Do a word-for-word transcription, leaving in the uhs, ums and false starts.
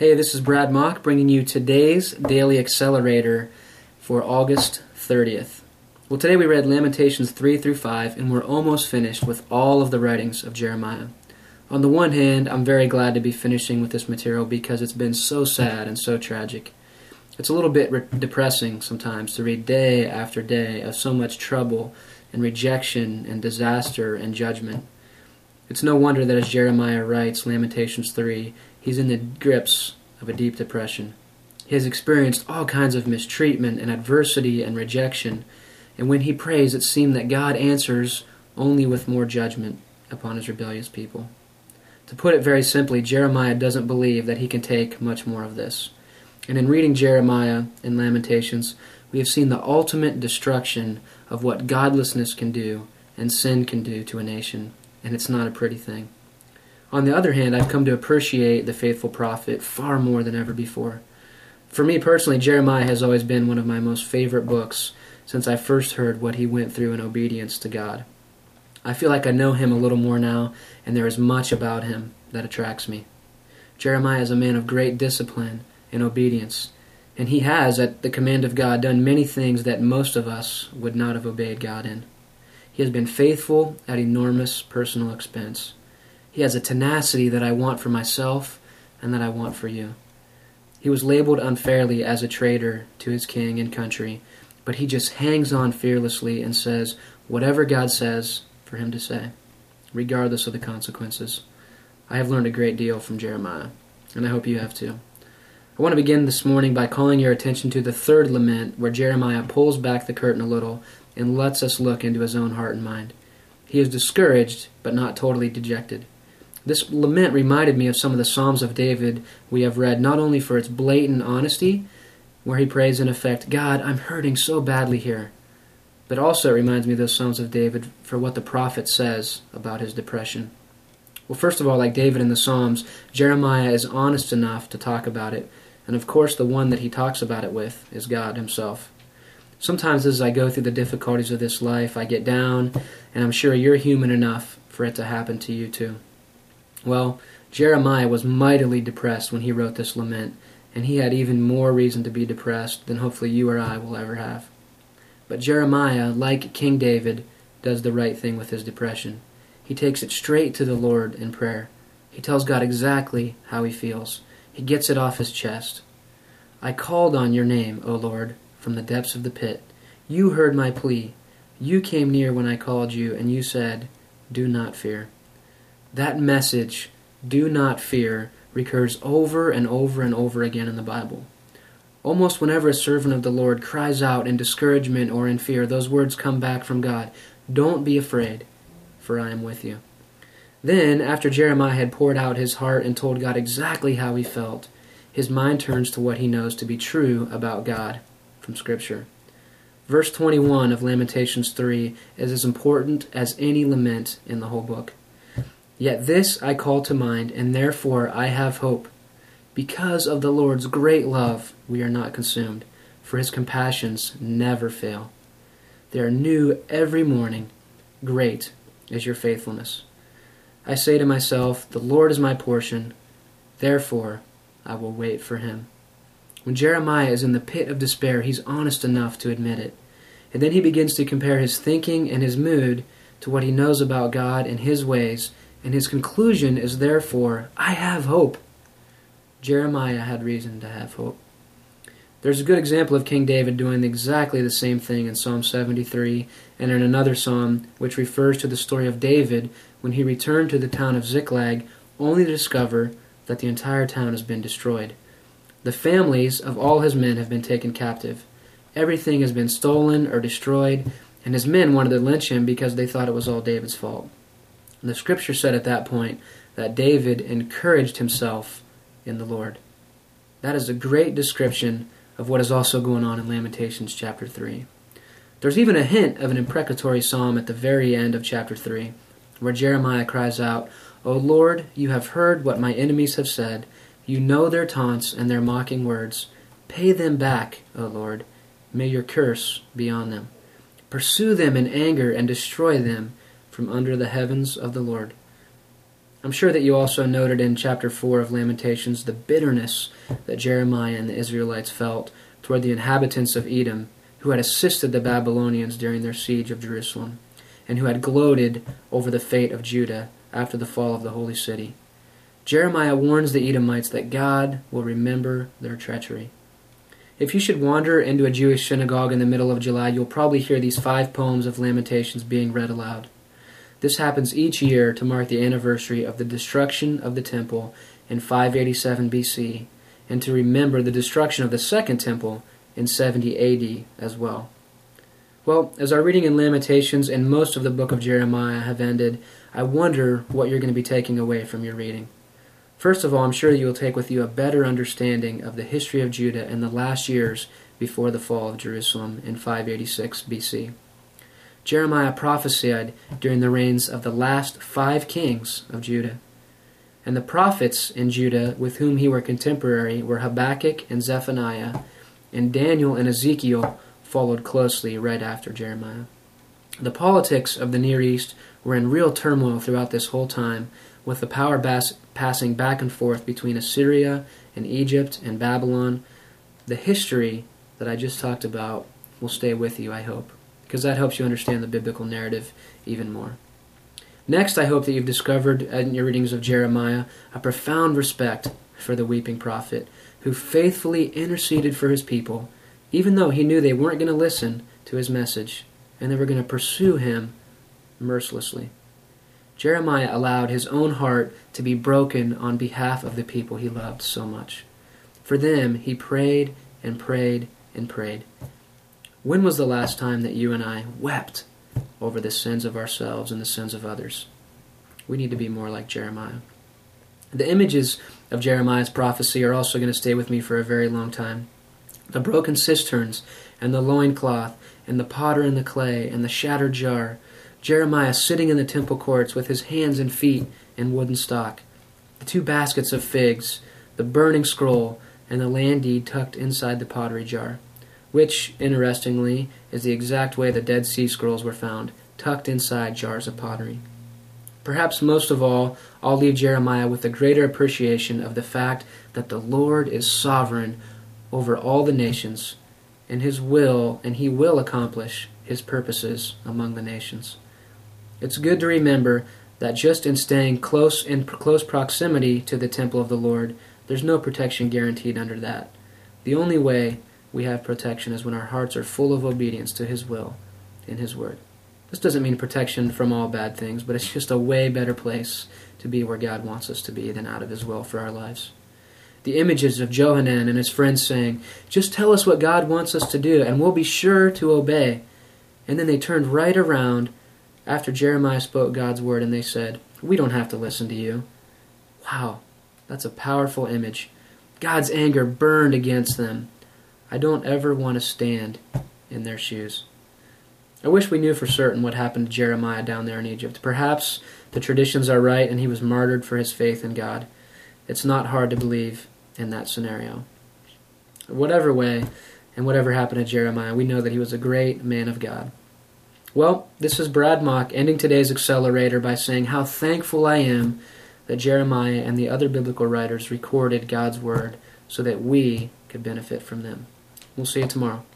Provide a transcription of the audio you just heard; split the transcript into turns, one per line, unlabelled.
Hey, this is Brad Mock bringing you today's Daily Accelerator for August thirtieth. Well, today we read Lamentations three through five, and we're almost finished with all of the writings of Jeremiah. On the one hand, I'm very glad to be finishing with this material because it's been so sad and so tragic. It's a little bit re- depressing sometimes to read day after day of so much trouble and rejection and disaster and judgment. It's no wonder that as Jeremiah writes Lamentations three, he's in the grips of a deep depression. He has experienced all kinds of mistreatment and adversity and rejection, and when he prays, it seems that God answers only with more judgment upon his rebellious people. To put it very simply, Jeremiah doesn't believe that he can take much more of this. And in reading Jeremiah and Lamentations, we have seen the ultimate destruction of what godlessness can do and sin can do to a nation, and it's not a pretty thing. On the other hand, I've come to appreciate the faithful prophet far more than ever before. For me personally, Jeremiah has always been one of my most favorite books since I first heard what he went through in obedience to God. I feel like I know him a little more now, and there is much about him that attracts me. Jeremiah is a man of great discipline and obedience, and he has, at the command of God, done many things that most of us would not have obeyed God in. He has been faithful at enormous personal expense. He has a tenacity that I want for myself and that I want for you. He was labeled unfairly as a traitor to his king and country, but he just hangs on fearlessly and says whatever God says for him to say, regardless of the consequences. I have learned a great deal from Jeremiah, and I hope you have too. I want to begin this morning by calling your attention to the third lament, where Jeremiah pulls back the curtain a little and lets us look into his own heart and mind. He is discouraged, but not totally dejected. This lament reminded me of some of the Psalms of David we have read, not only for its blatant honesty, where he prays in effect, God, I'm hurting so badly here, but also it reminds me of those Psalms of David for what the prophet says about his depression. Well, first of all, like David in the Psalms, Jeremiah is honest enough to talk about it, and of course the one that he talks about it with is God himself. Sometimes as I go through the difficulties of this life, I get down, and I'm sure you're human enough for it to happen to you too. Well, Jeremiah was mightily depressed when he wrote this lament, and he had even more reason to be depressed than hopefully you or I will ever have. But Jeremiah, like King David, does the right thing with his depression. He takes it straight to the Lord in prayer. He tells God exactly how he feels. He gets it off his chest. I called on your name, O Lord, from the depths of the pit. You heard my plea. You came near when I called you, and you said, do not fear. That message, do not fear, recurs over and over and over again in the Bible. Almost whenever a servant of the Lord cries out in discouragement or in fear, those words come back from God. Don't be afraid, for I am with you. Then, after Jeremiah had poured out his heart and told God exactly how he felt, his mind turns to what he knows to be true about God from Scripture. Verse twenty-one of Lamentations three is as important as any lament in the whole book. Yet this I call to mind, and therefore I have hope. Because of the Lord's great love, we are not consumed, for his compassions never fail. They are new every morning. Great is your faithfulness. I say to myself, the Lord is my portion, therefore I will wait for him. When Jeremiah is in the pit of despair, he's honest enough to admit it. And then he begins to compare his thinking and his mood to what he knows about God and his ways, and his conclusion is therefore, I have hope. Jeremiah had reason to have hope. There's a good example of King David doing exactly the same thing in Psalm seventy-three and in another psalm which refers to the story of David when he returned to the town of Ziklag only to discover that the entire town has been destroyed. The families of all his men have been taken captive. Everything has been stolen or destroyed, and his men wanted to lynch him because they thought it was all David's fault. And the scripture said at that point that David encouraged himself in the Lord. That is a great description of what is also going on in Lamentations chapter three. There's even a hint of an imprecatory psalm at the very end of chapter three, where Jeremiah cries out, O Lord, you have heard what my enemies have said. You know their taunts and their mocking words. Pay them back, O Lord. May your curse be on them. Pursue them in anger and destroy them from under the heavens of the Lord. I'm sure that you also noted in chapter four of Lamentations the bitterness that Jeremiah and the Israelites felt toward the inhabitants of Edom, who had assisted the Babylonians during their siege of Jerusalem, and who had gloated over the fate of Judah after the fall of the holy city. Jeremiah warns the Edomites that God will remember their treachery. If you should wander into a Jewish synagogue in the middle of July, you'll probably hear these five poems of Lamentations being read aloud. This happens each year to mark the anniversary of the destruction of the temple in five eighty-seven B C, and to remember the destruction of the Second Temple in seventy A D as well. Well, as our reading in Lamentations and most of the book of Jeremiah have ended, I wonder what you're going to be taking away from your reading. First of all, I'm sure you will take with you a better understanding of the history of Judah in the last years before the fall of Jerusalem in five eighty-six B C. Jeremiah prophesied during the reigns of the last five kings of Judah. And the prophets in Judah with whom he were contemporary were Habakkuk and Zephaniah, and Daniel and Ezekiel followed closely right after Jeremiah. The politics of the Near East were in real turmoil throughout this whole time, with the power bas- passing back and forth between Assyria and Egypt and Babylon. The history that I just talked about will stay with you, I hope, because that helps you understand the biblical narrative even more. Next, I hope that you've discovered in your readings of Jeremiah a profound respect for the weeping prophet, who faithfully interceded for his people, even though he knew they weren't going to listen to his message, and they were going to pursue him mercilessly. Jeremiah allowed his own heart to be broken on behalf of the people he loved so much. For them, he prayed and prayed and prayed. When was the last time that you and I wept over the sins of ourselves and the sins of others? We need to be more like Jeremiah. The images of Jeremiah's prophecy are also going to stay with me for a very long time. The broken cisterns and the loincloth and the potter and the clay and the shattered jar. Jeremiah sitting in the temple courts with his hands and feet in wooden stock. The two baskets of figs, the burning scroll, and the land deed tucked inside the pottery jar, which, interestingly, is the exact way the Dead Sea Scrolls were found, tucked inside jars of pottery. Perhaps most of all, I'll leave Jeremiah with a greater appreciation of the fact that the Lord is sovereign over all the nations, and his will, and he will accomplish his purposes among the nations. It's good to remember that just in staying close in close proximity to the temple of the Lord, there's no protection guaranteed under that. The only way we have protection is when our hearts are full of obedience to his will and his word. This doesn't mean protection from all bad things, but it's just a way better place to be where God wants us to be than out of his will for our lives. The images of Johanan and his friends saying, "Just tell us what God wants us to do, and we'll be sure to obey." And then they turned right around after Jeremiah spoke God's word, and they said, "We don't have to listen to you." Wow, that's a powerful image. God's anger burned against them. I don't ever want to stand in their shoes. I wish we knew for certain what happened to Jeremiah down there in Egypt. Perhaps the traditions are right and he was martyred for his faith in God. It's not hard to believe in that scenario. Whatever way, and whatever happened to Jeremiah, we know that he was a great man of God. Well, this is Brad Mock ending today's Accelerator by saying how thankful I am that Jeremiah and the other biblical writers recorded God's word so that we could benefit from them. We'll see you tomorrow.